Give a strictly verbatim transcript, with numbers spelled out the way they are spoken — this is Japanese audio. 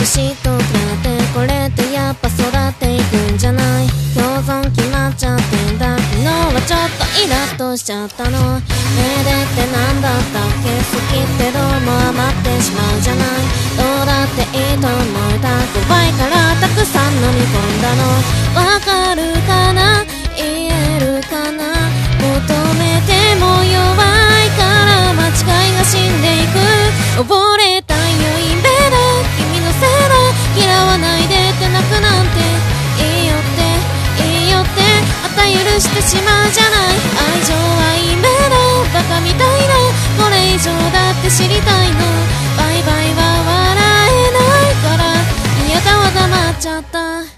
年と比べてこれってやっぱ育っていくんじゃない。共存決まっちゃってんだ。昨日はちょっとイラッとしちゃったの。ねえでってなんだったっけ。好きってどうも余ってしまうじゃない。どうだっていいと思えた。怖いからたくさん飲み込んだの。わかるかな、言えるかな。求めても弱いから間違いが死んでいく。溺れたいよインベーダー、君のせいだ。嫌わないでって泣くなんていいよっていいよって、また許してしまうじゃない。愛情はインベーダー、バカみたいな。これ以上だって知りたいの。バイバイは笑えないから嫌だわ、黙っちゃった。